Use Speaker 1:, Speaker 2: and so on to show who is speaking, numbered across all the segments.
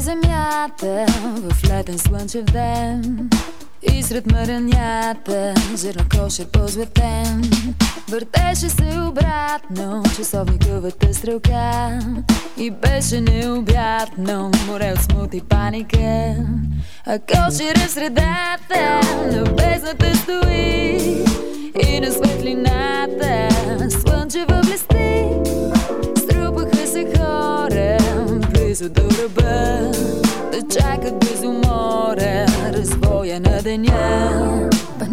Speaker 1: земята в летен слънчев ден и сред мърнята зърнокошер позлатен. Въртеше се обратно часовниковата стрелка и беше необятно море от смут и паника. А кошера в средата на бездната стои и на светлината слънчева блести. Струпаха се хора близо до ръба да чакат без умора развоя на деня.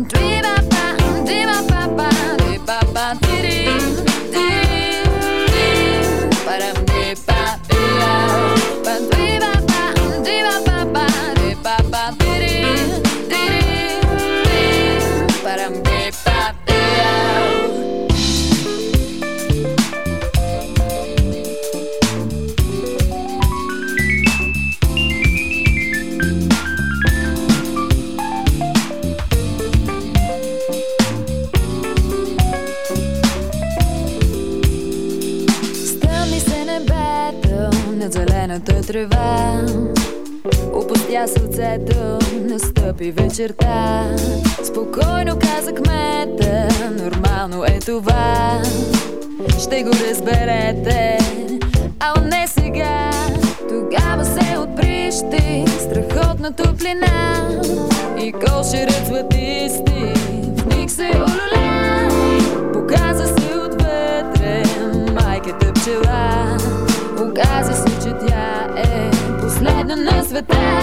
Speaker 1: Зелената трева опустя сърцето, настъпи вечерта. Спокойно каза кмета, нормално е това. Ще го разберете, а не сега. Тогава се отприщи страхотна топлина и кошерът златисти в миг се олюля. Показа се отвътре майката пчела. Оказа се, че тя е последна на света.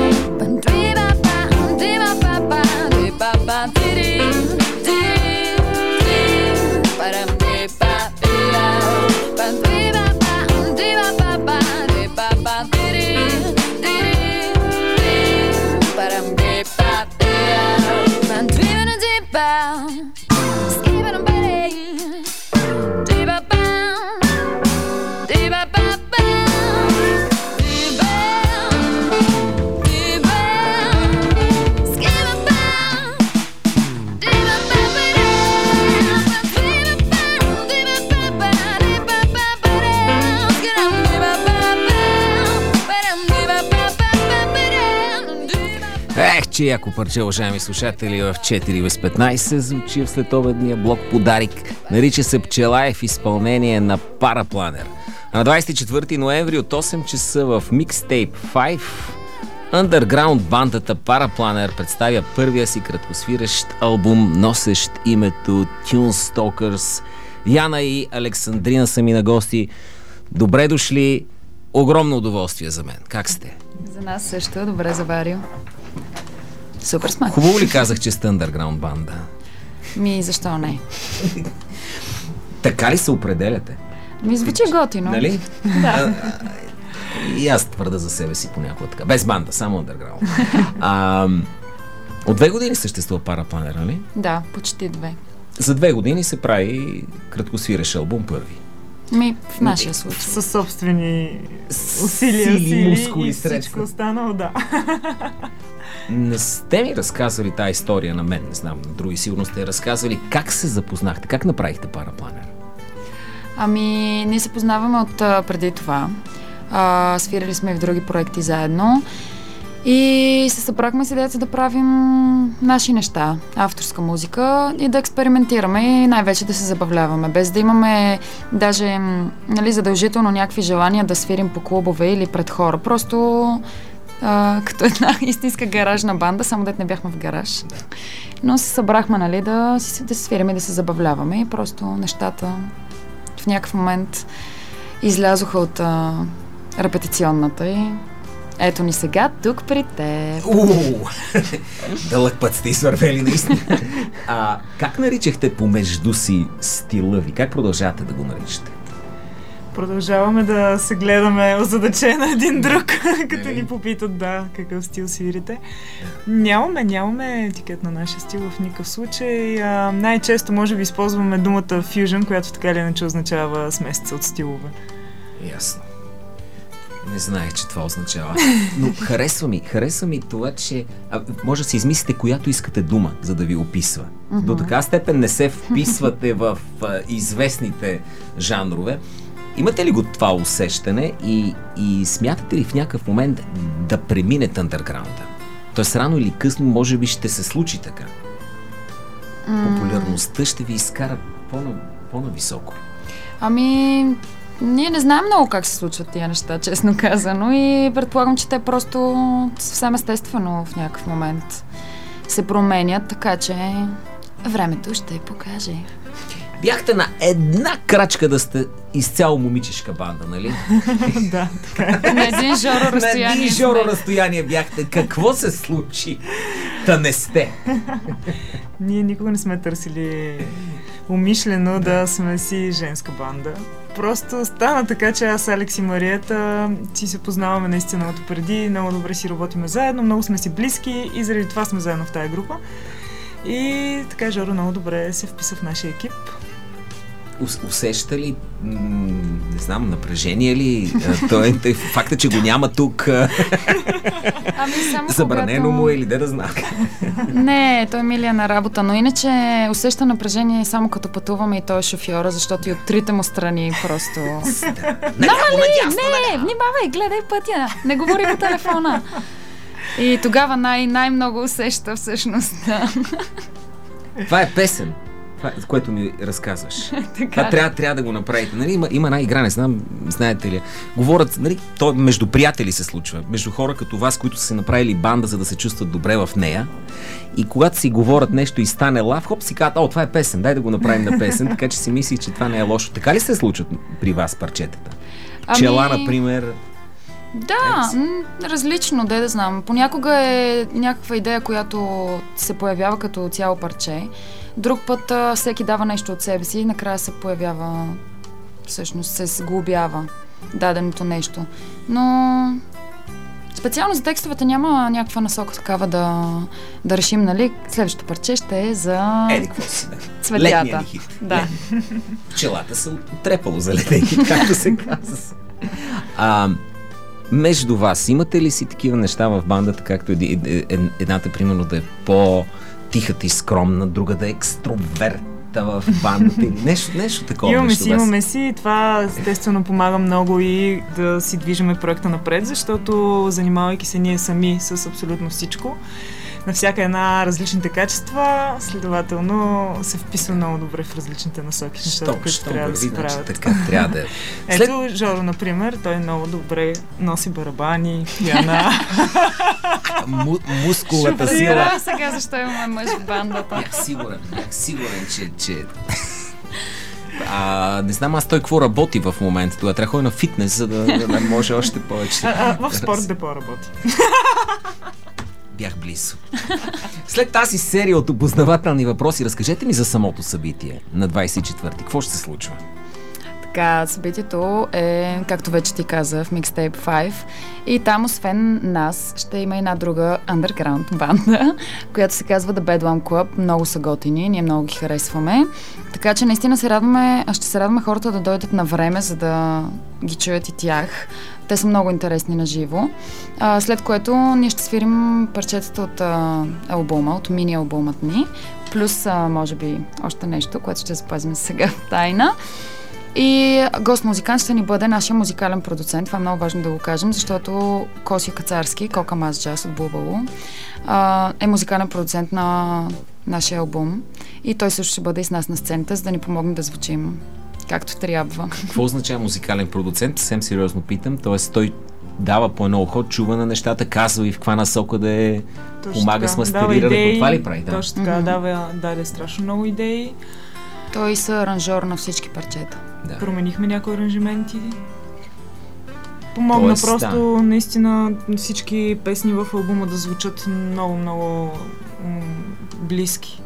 Speaker 2: Че яко парче, уважаеми слушатели, в 4 без 15 звучи в следобедния блок подарик. Нарича се Пчела в изпълнение на Парапланер. На 24 ноември от 8 часа в Mixtape 5 Underground бандата Парапланер представя първия си краткосвирещ албум, носещ името Tune Stalkers. Яна и Александрина са ми на гости. Добре дошли, огромно удоволствие за мен. Как сте?
Speaker 1: За нас също, добре заварил. Супер сме.
Speaker 2: Хубаво ли казах, че сте underground банда?
Speaker 1: Защо не?
Speaker 2: Така ли се определяте?
Speaker 1: Звучи готино.
Speaker 2: Нали?
Speaker 1: Да.
Speaker 2: И аз твърда за себе си понякога така. Без банда, само underground. От 2 години съществува Парапланер, нали?
Speaker 1: Да, почти 2.
Speaker 2: За 2 години се прави краткосвирещ албум първи.
Speaker 1: В нашия случай.
Speaker 3: Със собствени усилия,
Speaker 2: сили, мускули,
Speaker 3: и всичко останало, да.
Speaker 2: Не сте ми разказвали тази история на мен, не знам, на други сигурно сте разказвали. Как се запознахте? Как направихте Парапланер?
Speaker 1: Ние се познаваме от преди това. Свирали сме в други проекти заедно и се събрахме с идеята да правим наши неща, авторска музика и да експериментираме и най-вече да се забавляваме, без да имаме даже задължително някакви желания да свирим по клубове или пред хора. Просто като една истинска гаражна банда, само дет не бяхме в гараж. Но се събрахме, да се свираме и да се забавляваме и просто нещата в някакъв момент излязоха от репетиционната и ето ни сега, тук при теб.
Speaker 2: Дълъг път сте извървели наистина. Как наричахте помежду си стила ви? Как продължавате да го наричате?
Speaker 3: Продължаваме да се гледаме озадачено един друг, като ни попитат какъв стил свирите. Нямаме етикет на нашия стил в никакъв случай. Най-често може би използваме думата fusion, която така или иначе означава смесица от стилове.
Speaker 2: Ясно. Не знаех, че това означава. Но харесва ми това, че може да си измислите която искате дума, за да ви описва. До така степен не се вписвате в известните жанрове. Имате ли го това усещане и смятате ли в някакъв момент да преминете андерграунда? Тоест рано или късно може би ще се случи така. Популярността ще ви изкара по-нависоко.
Speaker 1: Ние не знаем много как се случват тия неща, честно казано, и предполагам, че те просто съвсем естествено в някакъв момент се променят, така че времето ще покаже.
Speaker 2: Бяхте на една крачка да сте изцяло момичешка банда, нали?
Speaker 3: Да, така е.
Speaker 1: На един жоро разстояние.
Speaker 2: На един жоро разстояние бяхте. Какво се случи? Та не сте.
Speaker 3: Ние никога не сме търсили умишлено да сме си женска банда. Просто стана така, че аз, Алекс и Марията си се познаваме наистина от преди, много добре си работиме заедно, много сме си близки и заради това сме заедно в тая група. И така Жоро много добре се вписа в нашия екип.
Speaker 2: Усеща ли, не знам, напрежение ли? Той факта, че го няма тук.
Speaker 1: Само
Speaker 2: забранено му е или да знам.
Speaker 1: Не, той Мили е на работа, но иначе усеща напрежение само като пътуваме и той е шофьора, защото и от трите му страни просто... Не, внимавай, гледай пътя, не говори по телефона. И тогава най-много усеща всъщност.
Speaker 2: Това е песен, което ми разказваш. Трябва да го направите. Нали, има една игра, не знам, знаете ли. Говорят, нали, то между приятели се случва. Между хора като вас, които са си направили банда, за да се чувстват добре в нея. И когато си говорят нещо и стане лав, хоп си казват, това е песен, дай да го направим на песен, така че си мислих, че това не е лошо. Така ли се случват при вас парчетата? Пчела, например...
Speaker 1: Да, различно, да знам. Понякога е някаква идея, която се появява като цяло парче. Друг път всеки дава нещо от себе си и накрая се появява, всъщност се сглобява даденото нещо. Но специално за текстовете няма някаква насока такава да решим, нали? Следващото парче ще е за цветята.
Speaker 2: Летния ни хит.
Speaker 1: Да.
Speaker 2: Пчелата са отрепало за летния хит, както се казва. Между вас, имате ли си такива неща в бандата, както едната, примерно, да е по-тихата и скромна, друга да е екстроверта в бандата или нещо такова?
Speaker 3: Имаме си. Това естествено помага много и да си движиме проекта напред, защото занимавайки се ние сами с абсолютно всичко, на всяка една различните качества, следователно се вписва много добре в различните насоки, нещата, които трябва да се правят.
Speaker 2: Така трябва да е.
Speaker 3: Ето Жоро, например, той много добре носи барабани, пиана.
Speaker 2: Мускулата сила.
Speaker 1: Сега защо имаме мъж в бандата?
Speaker 2: Бях сигурен, че... не знам аз той какво работи в момента. Това трябва да ходи на фитнес, за да може още повече.
Speaker 3: В спорт депо работи.
Speaker 2: Бях близо. След тази серия от опознавателни въпроси, разкажете ми за самото събитие на 24-ти. Какво ще се случва?
Speaker 1: Така, събитието е, както вече ти каза, в Mixtape 5 и там освен нас ще има една друга underground банда, която се казва The Bedlam Club. Много са готини, ние много ги харесваме. Така че наистина ще се радваме хората да дойдат на време, за да ги чуят и тях. Те са много интересни на живо. След което ние ще свирим парчетата от албума, от мини албумът ни, плюс може би още нещо, което ще запазим сега в тайна. И гост-музикант ще ни бъде нашия музикален продуцент. Това е много важно да го кажем, защото Коси Кацарски, Кока Мас Джаз от Бубало, е музикален продуцент на нашия албум. И той също ще бъде и с нас на сцената, за да ни помогне да звучим както трябва.
Speaker 2: Какво означава музикален продуцент? Съвсем сериозно питам. Тоест той дава по едно ухо, чува на нещата, казва и в каква насока да е, помага с мастерирането. Това ли прави? Да.
Speaker 3: Точно така, даде страшно много идеи.
Speaker 1: Той са аранжор на всички парчета.
Speaker 3: Да. Променихме някои аранжименти. Помогна наистина всички песни в албума да звучат много близки.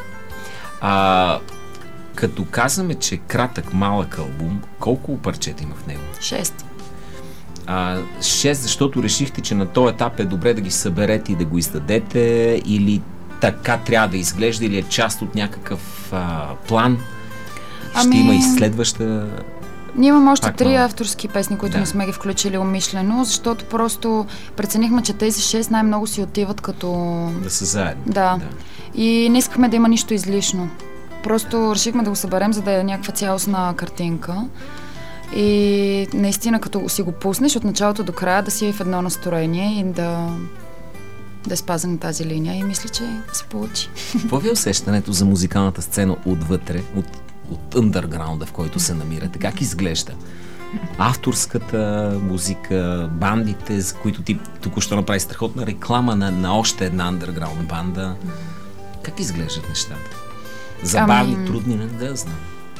Speaker 2: Като казваме, че кратък, малък албум, колко парчета има в него?
Speaker 1: 6.
Speaker 2: 6, защото решихте, че на този етап е добре да ги съберете и да го издадете, или така трябва да изглежда, или е част от някакъв план? Ще има и следваща...
Speaker 1: Ние имаме още 3 авторски песни, които не сме ги включили умишлено, защото просто преценихме, че тези 6 най-много си отиват като...
Speaker 2: Да са заедно.
Speaker 1: Да. И не искахме да има нищо излишно. Просто решихме да го съберем, за да е някаква цялостна картинка. И наистина, като си го пуснеш от началото до края, да си в едно настроение и да спазим тази линия и мисля, че се получи.
Speaker 2: Какво ви е усещането за музикалната сцена отвътре, от ъндърграунда, в който се намирате? Как изглежда? Авторската музика, бандите, за които ти току-що направи страхотна реклама на още една андерграунд банда. Как изглеждат нещата? Забавни, трудни, не да знам.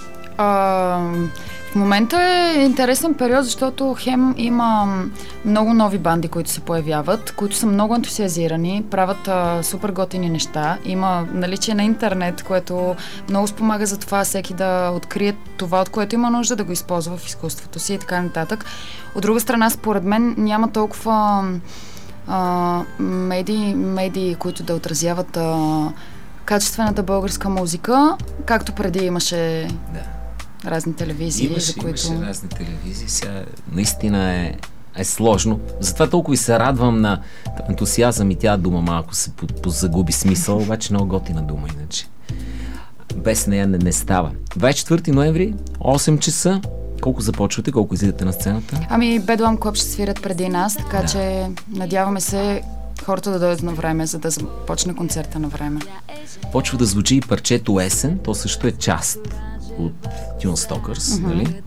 Speaker 1: В момента е интересен период, защото хем има много нови банди, които се появяват, които са много ентусиазирани, правят супер готини неща. Има наличие на интернет, което много спомага за това всеки да открие това, от което има нужда, да го използва в изкуството си и така нататък. От друга страна, според мен, няма толкова медии, които да отразяват качествената българска музика, както преди имаше разни телевизии.
Speaker 2: Имаше разни телевизии. Сега наистина е сложно. Затова толкова и се радвам на ентусиазъм и тя дума малко се загуби смисъл, обаче много готина дума иначе. Без нея не става. 24 ноември, 8 часа. Колко започвате? Колко излизате на сцената?
Speaker 1: Bedlam Club ще свирят преди нас, така че надяваме се хората да дойдат на време, за да започне концерта на време.
Speaker 2: Почва да звучи и парчето Есен. То също е част от Tunestalkers, нали?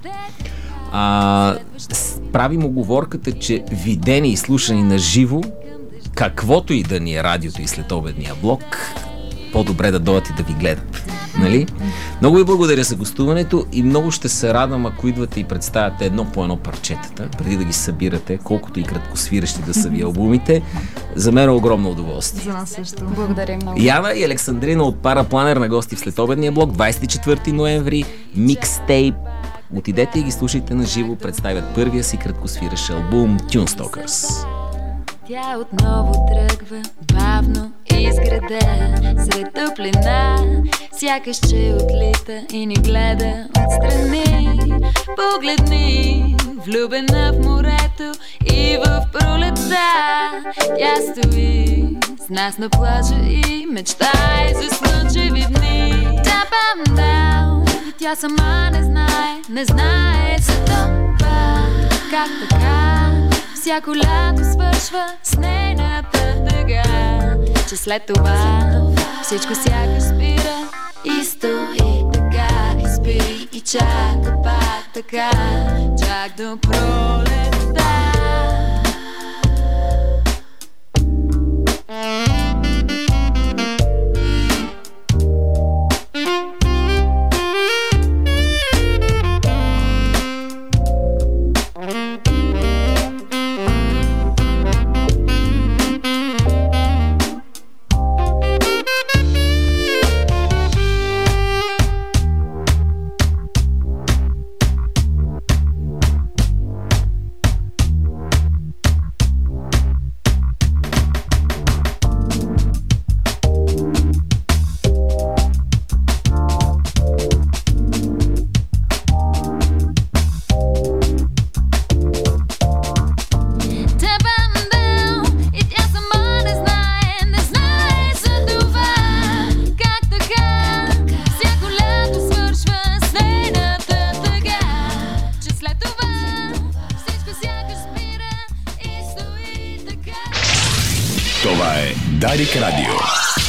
Speaker 2: Правим оговорката, че видени и слушани на живо, каквото и да ни е радиото и следобедния блок, по-добре да дойдат и да ви гледат. Нали? Много ви благодаря за гостуването и много ще се радвам, ако идвате и представяте едно по едно парчетата, преди да ги събирате, колкото и краткосвирещи да са ви албумите. За мен е огромно удоволствие.
Speaker 3: За нас също.
Speaker 1: Благодаря много.
Speaker 2: Яна и Александрина от Парапланер на гости в следобедния блок, 24 ноември, микстейп. Отидете и ги слушайте на живо, представят първия си краткосвирещ албум Tunestalkers.
Speaker 4: Тя отново тръгва, бавно изградена, сред топлина, сякаш че отлита и ни гледа отстрани. Погледни, влюбена в морето и в пролетта. Тя стои с нас на плажа и мечтае за слънчеви дни. Тапам, тя сама не знае за това. Как така? Всяко лято свършва с нейната тъга, че след това всичко сякаш спира и стои така, и спи, и чака пак така, чак до пролетта.
Speaker 5: Това е Дарик Радио.